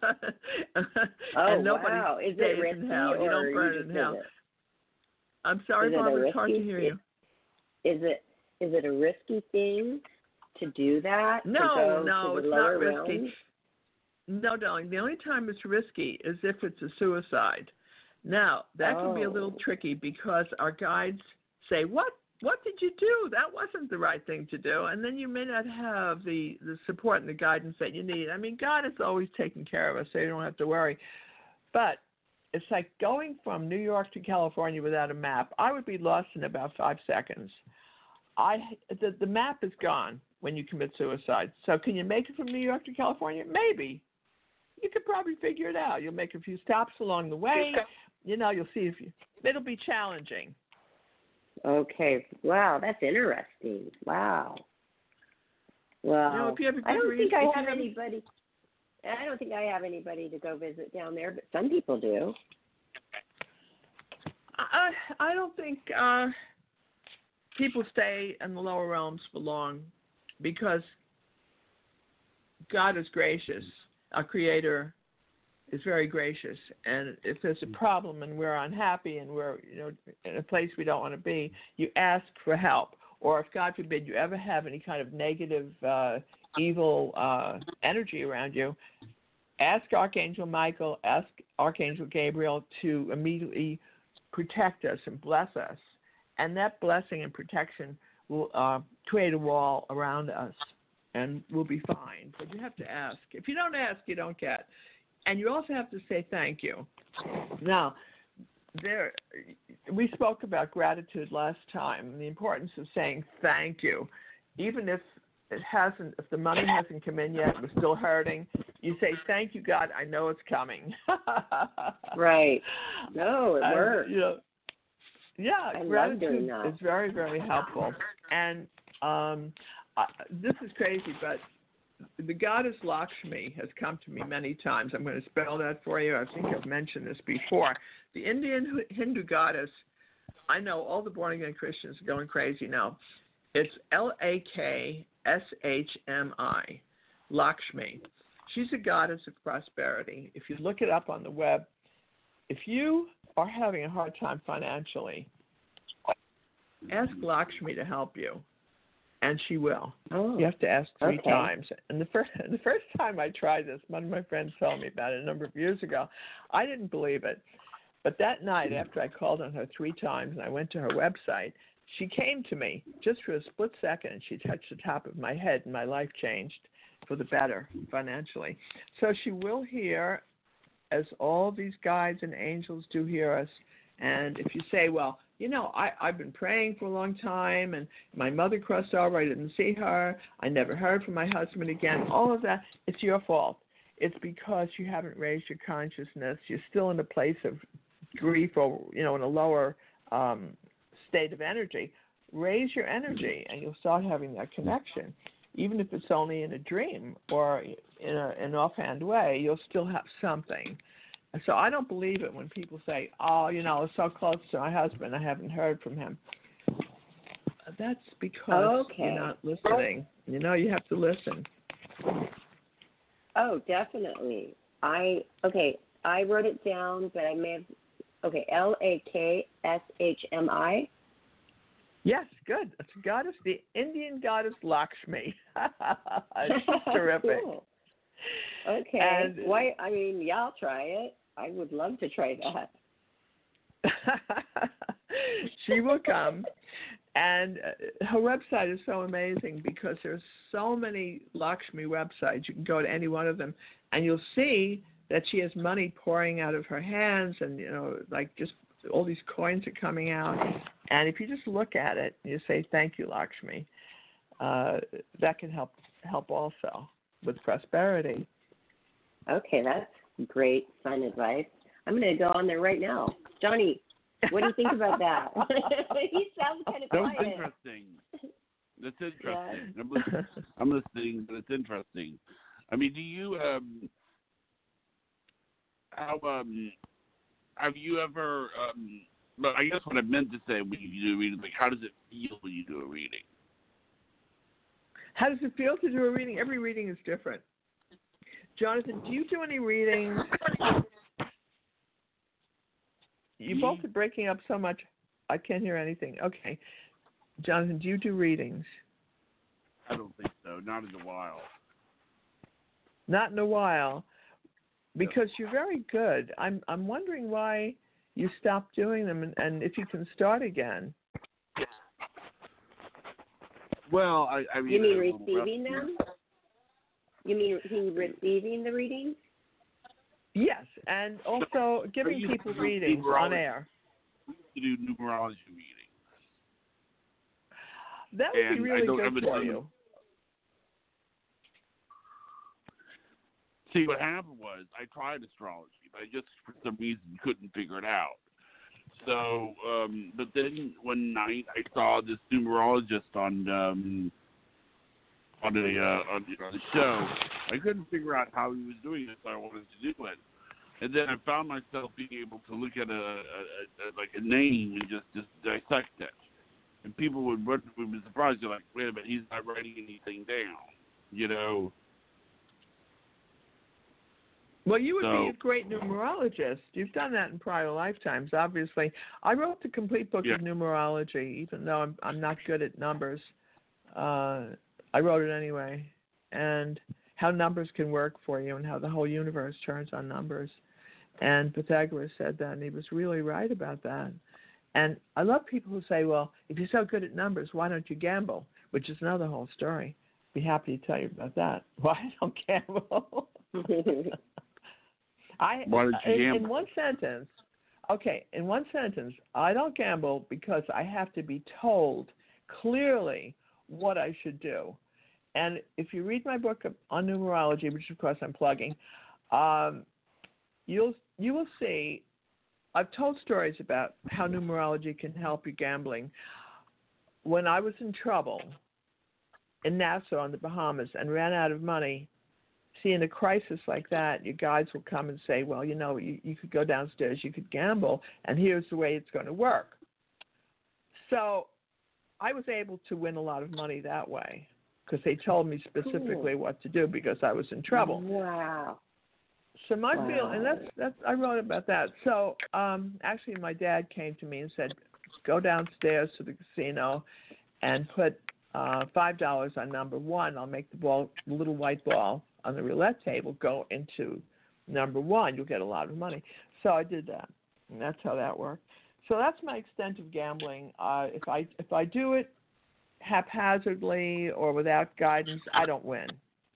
And wow! Is it risky in hell. You don't burn in hell. I'm sorry, Barbara. It's hard to hear you. Is it a risky thing to do that? No, it's not risky. Realms? No, darling. The only time it's risky is if it's a suicide. Now, that can be a little tricky because our guides say, What did you do? That wasn't the right thing to do. And then you may not have the support and the guidance that you need. I mean, God is always taking care of us, so you don't have to worry. But it's like going from New York to California without a map. I would be lost in about 5 seconds. The map is gone when you commit suicide. So can you make it from New York to California? Maybe. You could probably figure it out. You'll make a few stops along the way. You know, you'll see it'll be challenging. Okay. Wow, that's interesting. Wow. Well, you know, if you have a good I don't think I have anybody to go visit down there, but some people do. I don't think people stay in the lower realms for long because God is gracious. Our Creator is very gracious, and if there's a problem and we're unhappy and we're in a place we don't want to be, you ask for help. Or if God forbid you ever have any kind of negative, evil energy around you, ask Archangel Michael, ask Archangel Gabriel to immediately protect us and bless us, and that blessing and protection will create a wall around us. And we'll be fine. But you have to ask. If you don't ask, you don't get. And you also have to say thank you. Now, we spoke about gratitude last time and the importance of saying thank you. Even if the money hasn't come in yet, we're still hurting, you say, thank you, God, I know it's coming. Right. No, it works. Yeah, gratitude is very, very helpful. And this is crazy, but the goddess Lakshmi has come to me many times. I'm going to spell that for you. I think I've mentioned this before. The Indian Hindu goddess, I know all the born-again Christians are going crazy now. It's Lakshmi, Lakshmi. She's a goddess of prosperity. If you look it up on the web, if you are having a hard time financially, ask Lakshmi to help you. And she will. You have to ask 3 times. And the first time I tried this, one of my friends told me about it a number of years ago. I didn't believe it. But that night, after I called on her 3 times and I went to her website, she came to me just for a split second, and she touched the top of my head, and my life changed for the better financially. So she will hear, as all these guides and angels do hear us. And if you say, well, I've been praying for a long time, and my mother crossed over. I didn't see her. I never heard from my husband again. All of that, it's your fault. It's because you haven't raised your consciousness. You're still in a place of grief or, in a lower state of energy. Raise your energy, and you'll start having that connection. Even if it's only in a dream or in an offhand way, you'll still have something. So I don't believe it when people say, I was so close to my husband, I haven't heard from him. That's because you're not listening. You have to listen. Oh, definitely. I wrote it down, but I may have, Lakshmi. Yes, good. It's a goddess, the Indian goddess Lakshmi. She's terrific. Cool. Okay. Why? I mean, I'll try it. I would love to try that. She will come. And her website is so amazing because there's so many Lakshmi websites. You can go to any one of them, and you'll see that she has money pouring out of her hands, and like just all these coins are coming out. And if you just look at it, you say, "Thank you, Lakshmi." That can help also with prosperity. Okay, that's great, fun advice. I'm going to go on there right now. Johnny, what do you think about that? He sounds kind of quiet. That's interesting. That's interesting. Yeah. I'm listening, but it's interesting. I mean, do you have you ever? But I guess what I meant to say when you do a reading, like, how does it feel when you do a reading? How does it feel to do a reading? Every reading is different. Jonathan, do you do any readings? You both are breaking up so much, I can't hear anything. Okay. Jonathan, do you do readings? I don't think so. Not in a while. Not in a while, because you're very good. I'm wondering why you stopped doing them, and if you can start again. Well, I mean, you mean receiving them? You mean receiving the readings? Yes, and also giving people readings on air. We used to do numerology readings. That would be really good for you. See, what happened was I tried astrology, but I just for some reason couldn't figure it out. So, but then one night I saw this numerologist on the show. I couldn't figure out how he was doing it, so I wanted to do it. And then I found myself being able to look at a name and just dissect it. And people would be surprised. They're like, wait a minute, he's not writing anything down, Well, you would be a great numerologist. You've done that in prior lifetimes, obviously. I wrote the complete book of numerology, even though I'm not good at numbers. I wrote it anyway, and how numbers can work for you and how the whole universe turns on numbers. And Pythagoras said that, and he was really right about that. And I love people who say, well, if you're so good at numbers, why don't you gamble? Which is another whole story. Be happy to tell you about that. Why I don't gamble? Why don't you gamble? In one sentence, I don't gamble because I have to be told clearly what I should do. And if you read my book on numerology, which of course I'm plugging, you will see I've told stories about how numerology can help you gambling. When I was in trouble in Nassau in the Bahamas and ran out of money, see, in a crisis like that, your guides will come and say, well, you could go downstairs, you could gamble, and here's the way it's going to work. So I was able to win a lot of money that way because they told me specifically what to do because I was in trouble. Wow. So my feel, and that's I wrote about that. So actually, my dad came to me and said, go downstairs to the casino and put $5 on number one. I'll make the little white ball on the roulette table go into number one. You'll get a lot of money. So I did that, and that's how that worked. So that's my extent of gambling. If I do it haphazardly or without guidance, I don't win.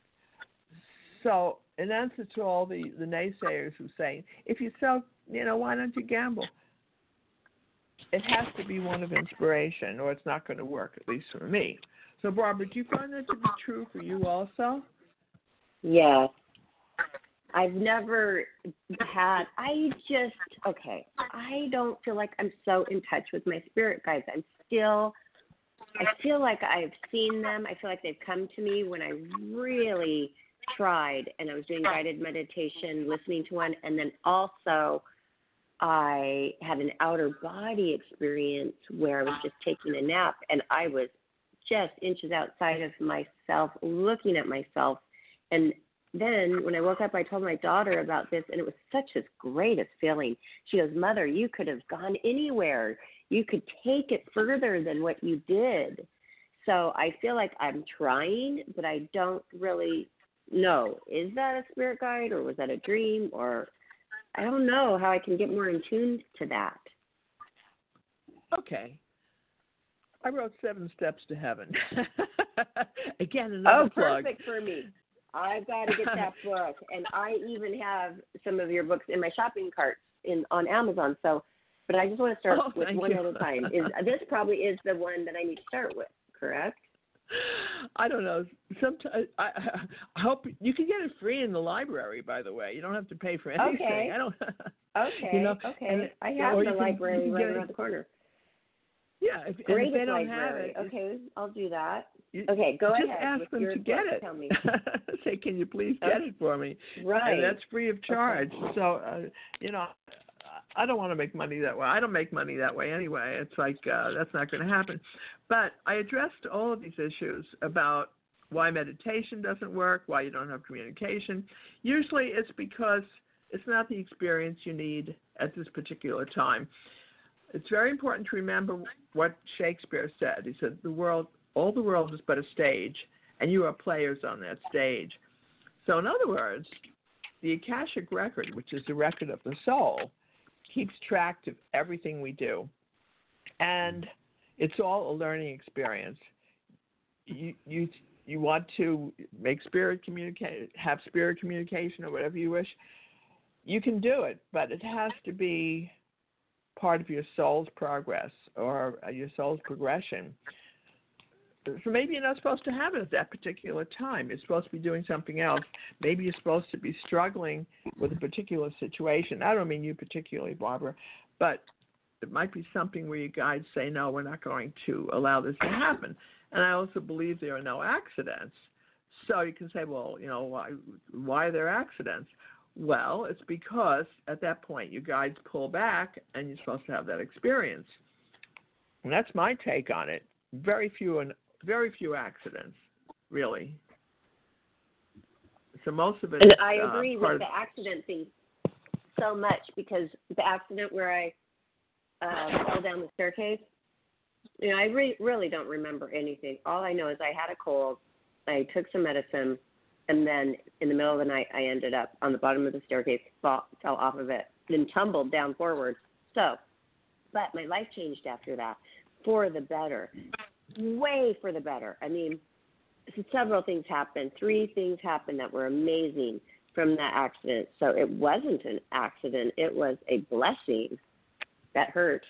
So in answer to all the naysayers who say, if you sell, why don't you gamble? It has to be one of inspiration or it's not going to work, at least for me. So Barbara, do you find that to be true for you also? Yes. I've never had, I don't feel like I'm so in touch with my spirit guides. I feel like I've seen them. I feel like they've come to me when I really tried and I was doing guided meditation, listening to one, and then also I had an outer body experience where I was just taking a nap and I was just inches outside of myself, looking at myself. And then when I woke up, I told my daughter about this, and it was such a greatest feeling. She goes, Mother, you could have gone anywhere. You could take it further than what you did. So I feel like I'm trying, but I don't really know. Is that a spirit guide, or was that a dream, or I don't know how I can get more in tune to that. Okay. I wrote 7 Steps to Heaven. Again, another plug. Perfect for me. I've got to get that book, and I even have some of your books in my shopping carts on Amazon. So, but I just want to start with one at a time. This probably is the one that I need to start with, correct? I don't know. Sometimes I hope you can get it free in the library. By the way, you don't have to pay for anything. Okay. I don't. Okay. Okay. I have the library right around the corner. Yeah. If they don't have it, okay, I'll do that. Okay, go ahead. Just ask them to get it. Tell me. Say, can you please get it for me? Right. And that's free of charge. Okay. So, I don't want to make money that way. I don't make money that way anyway. It's like that's not going to happen. But I addressed all of these issues about why meditation doesn't work, why you don't have communication. Usually it's because it's not the experience you need at this particular time. It's very important to remember what Shakespeare said. He said, all the world is but a stage, and you are players on that stage. So in other words, the Akashic record, which is the record of the soul, keeps track of everything we do. And it's all a learning experience. You want to make have spirit communication or whatever you wish, you can do it, but it has to be part of your soul's progress or your soul's progression. So maybe you're not supposed to have it at that particular time. You're supposed to be doing something else. Maybe you're supposed to be struggling with a particular situation. I don't mean you particularly, Barbara, but it might be something where your guides say, no, we're not going to allow this to happen. And I also believe there are no accidents. So you can say, well, why are there accidents? Well, it's because at that point your guides pull back and you're supposed to have that experience. And that's my take on it. Very few accidents, really. So most of it. And I agree with the accident thing so much, because the accident where I fell down the staircase, I really don't remember anything. All I know is I had a cold, I took some medicine, and then in the middle of the night I ended up on the bottom of the staircase, fell off of it, then tumbled down forward. So, but my life changed after that for the better. Way for the better. I mean, several things happened. 3 things happened that were amazing from that accident. So it wasn't an accident. It was a blessing. That hurt.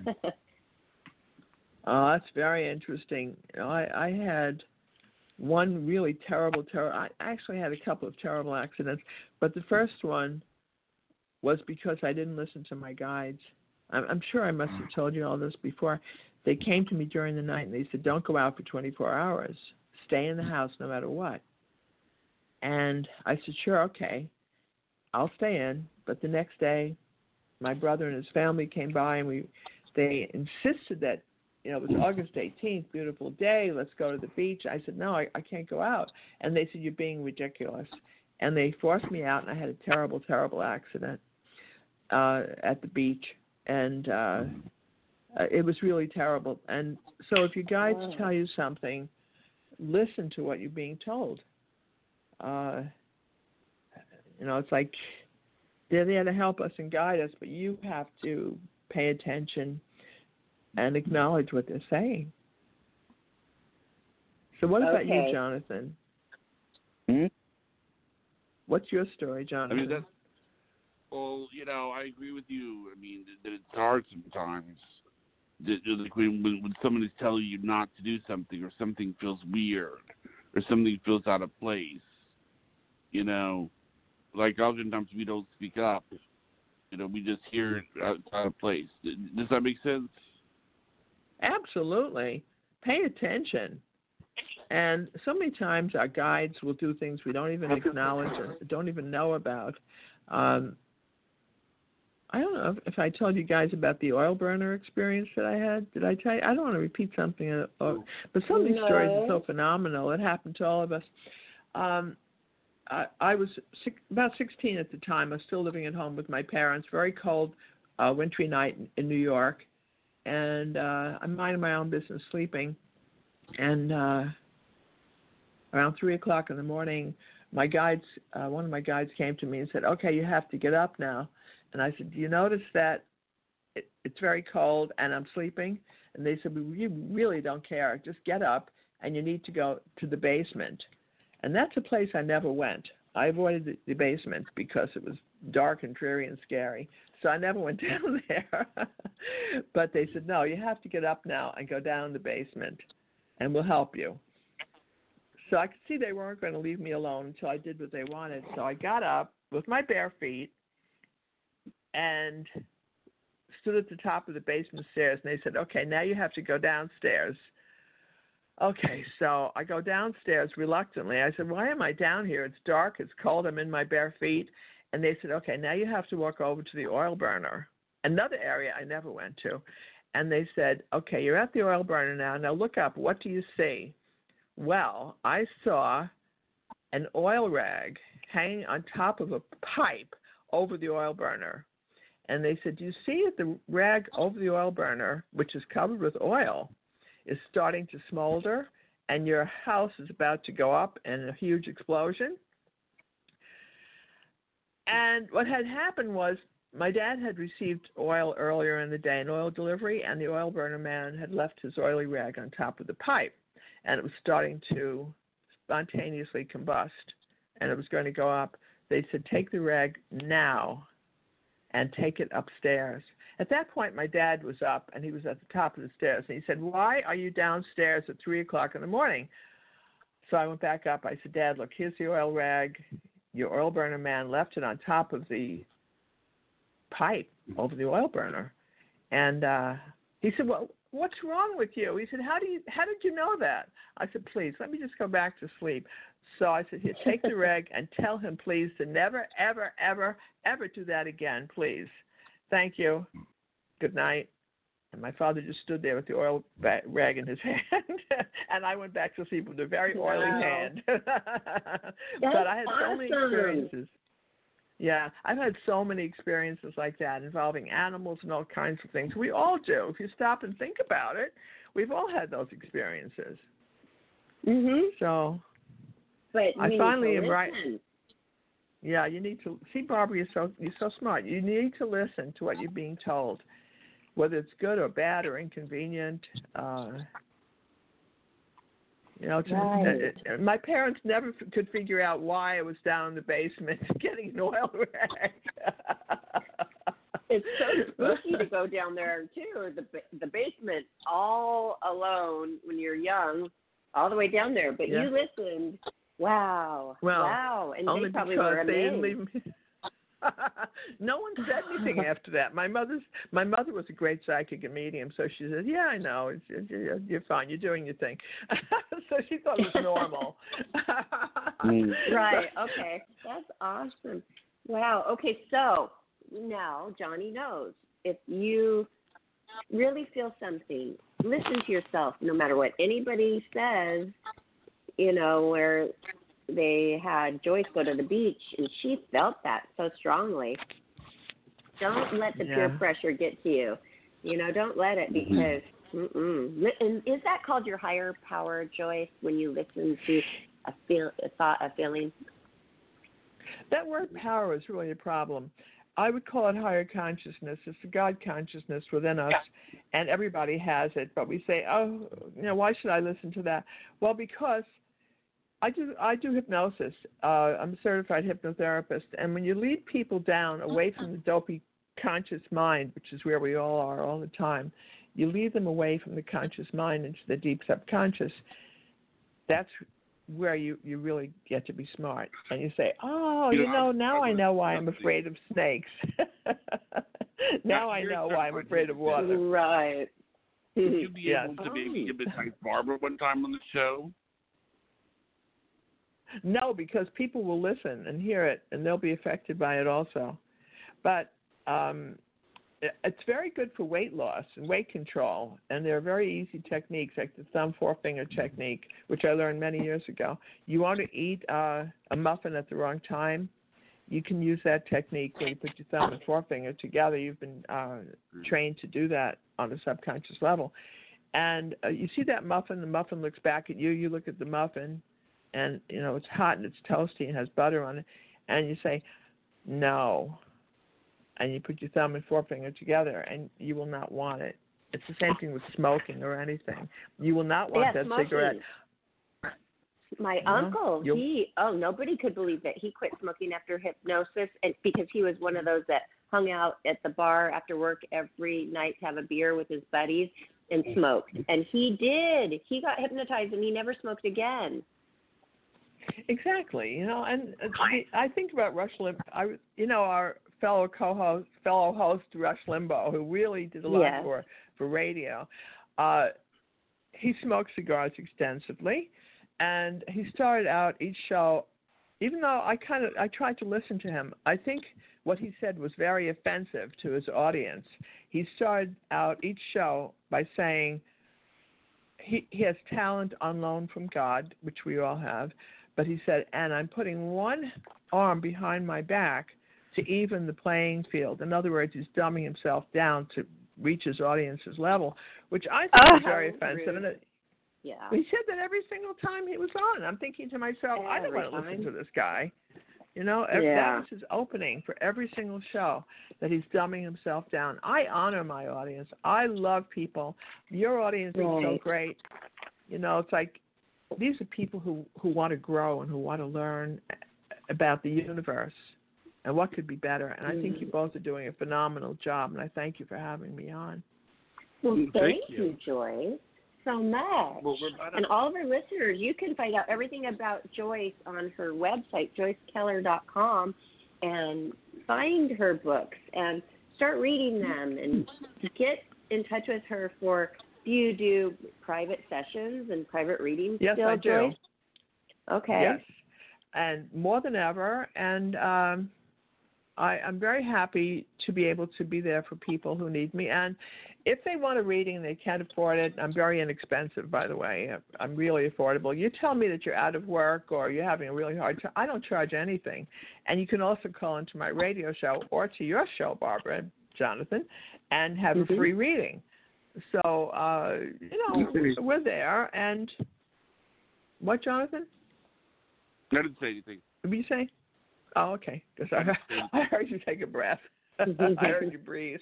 Oh, that's very interesting. I had one really terrible. I actually had a couple of terrible accidents, but the first one was because I didn't listen to my guides. I'm sure I must have told you all this before. They came to me during the night and they said, don't go out for 24 hours. Stay in the house no matter what. And I said, sure, okay, I'll stay in. But the next day, my brother and his family came by and they insisted that, it was August 18th, beautiful day, let's go to the beach. I said, no, I can't go out. And they said, you're being ridiculous. And they forced me out, and I had a terrible, terrible accident at the beach. And it was really terrible. And so if your guides tell you something, listen to what you're being told. It's like they're there to help us and guide us, but you have to pay attention and acknowledge what they're saying. So what about you, Jonathan? What's your story, Jonathan? I agree with you. I mean, that it's hard sometimes. Like when somebody's telling you not to do something, or something feels weird, or something feels out of place, like oftentimes we don't speak up. We just hear it out of place. Does that make sense? Absolutely. Pay attention. And so many times our guides will do things we don't even acknowledge or don't even know about. I don't know if I told you guys about the oil burner experience that I had. Did I tell you? I don't want to repeat something, but some of these stories are so phenomenal. It happened to all of us. I was about 16 at the time. I was still living at home with my parents. Very cold, wintry night in New York. And I'm minding my own business, sleeping. And around 3 o'clock in the morning, my guides, one of my guides came to me and said, okay, you have to get up now. And I said, do you notice that it's very cold and I'm sleeping. And they said, we really don't care. Just get up and you need to go to the basement. And that's a place I never went. I avoided the basement because it was dark and dreary and scary. So I never went down there. But they said, no, you have to get up now and go down the basement and we'll help you. So I could see they weren't going to leave me alone until I did what they wanted. So I got up with my bare feet and stood at the top of the basement stairs. And they said, okay, now you have to go downstairs. Okay, so I go downstairs reluctantly. I said, why am I down here? It's dark, it's cold, I'm in my bare feet. And they said, okay, now you have to walk over to the oil burner, another area I never went to. And they said, okay, you're at the oil burner now. Now look up. What do you see? Well, I saw an oil rag hanging on top of a pipe over the oil burner. And they said, do you see that the rag over the oil burner, which is covered with oil, is starting to smolder and your house is about to go up in a huge explosion? And what had happened was my dad had received oil earlier in the day, an oil delivery, and the oil burner man had left his oily rag on top of the pipe. And it was starting to spontaneously combust, and it was going to go up. They said, take the rag now and take it upstairs. At that point, my dad was up, and he was at the top of the stairs. And he said, why are you downstairs at 3 o'clock in the morning? So I went back up. I said, Dad, look, here's the oil rag. Your oil burner man left it on top of the pipe over the oil burner. And he said, well, what's wrong with you? He said, how did you know that? I said, please, let me just go back to sleep. So I said, here, take the rag and tell him, please, to never, ever, ever, ever do that again, please. Thank you. Good night. And my father just stood there with the oil rag in his hand, and I went back to sleep with a very oily hand. But I had so many experiences. Yeah, I've had so many experiences like that involving animals and all kinds of things. We all do. If you stop and think about it, we've all had those experiences. Mhm. So but I finally am right. Yeah, you need to see, Barbara. You're so smart. You need to listen to what you're being told, whether it's good or bad or inconvenient. Right. My parents never could figure out why I was down in the basement getting an oil rag. It's so spooky to go down there too. The basement, all alone when you're young, all the way down there. But you listened. Wow. Well, wow. And only they probably because were amazed. they didn't leave me. No one said anything after that. My mother was a great psychic and medium, so she said, yeah, I know, you're fine, you're doing your thing. So she thought it was normal. Right, okay, that's awesome. Wow, okay, so now Johnny knows. If you really feel something, listen to yourself, no matter what anybody says, where they had Joyce go to the beach, and she felt that so strongly. Don't let the peer pressure get to you. Don't let it, because and is that called your higher power, Joyce, when you listen to a feeling? That word power is really a problem. I would call it higher consciousness. It's the God consciousness within us, and everybody has it. But we say, why should I listen to that? Well, because I do hypnosis. I'm a certified hypnotherapist, and when you lead people down away from the dopey conscious mind, which is where we all are all the time, you lead them away from the conscious mind into the deep subconscious. That's where you really get to be smart. And you say, now I know why I'm afraid of snakes. Now I know why I'm afraid of water. Right. Would you be able to maybe hypnotize Barbara one time on the show? No, because people will listen and hear it, and they'll be affected by it also. But it's very good for weight loss and weight control, and there are very easy techniques, like the thumb forefinger technique, which I learned many years ago. You want to eat a muffin at the wrong time, you can use that technique where you put your thumb and forefinger together. You've been trained to do that on a subconscious level. And you see that muffin, the muffin looks back at you, you look at the muffin, and, it's hot and it's toasty and has butter on it, and you say, no. and you put your thumb and forefinger together, and you will not want it. It's the same thing with smoking or anything. You will not want that smoking. cigarette. My uncle, nobody could believe that he quit smoking after hypnosis, and because he was one of those that hung out at the bar after work every night to have a beer with his buddies and smoked. And he did. He got hypnotized, and he never smoked again. Exactly. And I think about Rush Limbaugh. Our fellow host Rush Limbaugh, who really did a lot for radio. He smoked cigars extensively, and he started out each show. Even though I tried to listen to him, I think what he said was very offensive to his audience. He started out each show by saying he has talent on loan from God, which we all have, but he said, and I'm putting one arm behind my back to even the playing field. In other words, he's dumbing himself down to reach his audience's level, which I think is very offensive. And he said that every single time he was on. I'm thinking to myself, I don't want to listen to this guy. That was his opening for every single show, that he's dumbing himself down. I honor my audience. I love people. Your audience is so great. It's like these are people who want to grow and who want to learn about the universe and what could be better. And I think you both are doing a phenomenal job, and I thank you for having me on. Well, thank you, Joyce, so much. Well, and all of our listeners, you can find out everything about Joyce on her website, joycekeller.com, and find her books and start reading them and get in touch with her for, do you do private sessions and private readings still, I do. Joyce? Okay. Yes, and more than ever, and I'm very happy to be able to be there for people who need me. And if they want a reading and they can't afford it, I'm very inexpensive, by the way. I'm really affordable. You tell me that you're out of work or you're having a really hard time. I don't charge anything. And you can also call into my radio show or to your show, Barbara, Jonathan, and have a free reading. So, we're there. And what, Jonathan? I didn't say anything. What did you say? Oh, okay. Because I heard you take a breath. I heard you breathe.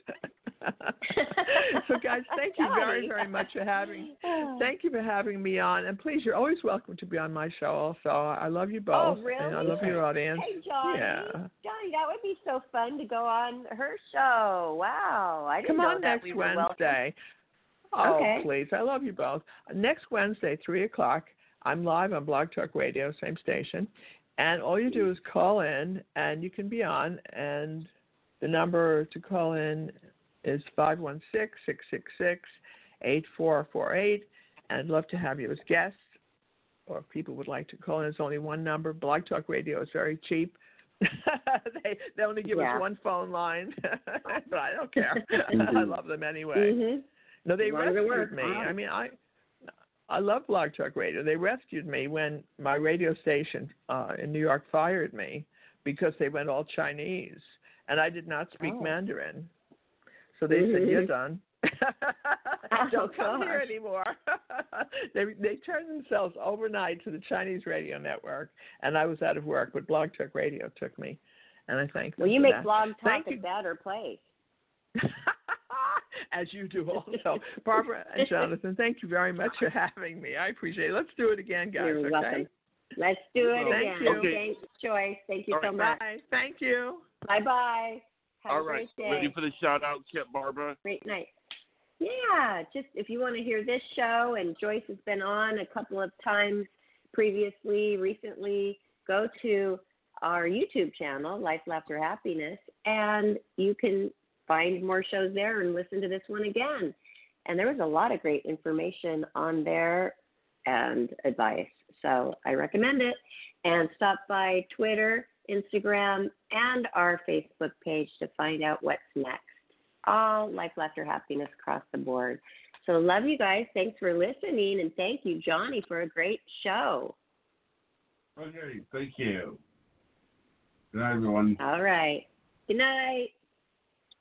So, guys, thank you very, very much for having. Thank you for having me on, and please, you're always welcome to be on my show. Also, I love you both. Oh, really? And I love your audience. Hey, Johnny. Yeah. Johnny, that would be so fun to go on her show. Wow, I didn't Come know on that next we were Wednesday. Welcome. Oh, Okay. please, I love you both. Next Wednesday, 3:00. I'm live on Blog Talk Radio, same station, and all you do is call in, and you can be on. And the number to call in is 516-666-8448, and I'd love to have you as guests, or if people would like to call in. There's only one number. Blog Talk Radio is very cheap. they only give us one phone line, but I don't care. I love them anyway. No, they rescued me. I mean, I love Blog Talk Radio. They rescued me when my radio station in New York fired me because they went all Chinese, and I did not speak Mandarin. So they said, "You're done. Don't come here anymore." They turned themselves overnight to the Chinese radio network, and I was out of work. But Blog Talk Radio took me, and I thank them. Well, you for make that. Blog Talk a better place. As you do also. Barbara and Jonathan, thank you very much for having me. I appreciate it. Let's do it again, guys. You're welcome. Let's do it again. Okay. Thanks, Joyce. Thank you so much. Bye. Thank you. Bye-bye. Have All a right. great day. Ready for the shout-out, Barbara? Great night. Yeah, just if you want to hear this show, and Joyce has been on a couple of times recently, go to our YouTube channel, Life, Laughter, Happiness, and you can find more shows there and listen to this one again. And there was a lot of great information on there and advice. So I recommend it. And stop by Twitter, Instagram, and our Facebook page to find out what's next. All Life, Laughter, Happiness across the board. So love you guys. Thanks for listening. And thank you, Johnny, for a great show. Okay. Thank you. Good night, everyone. All right. Good night.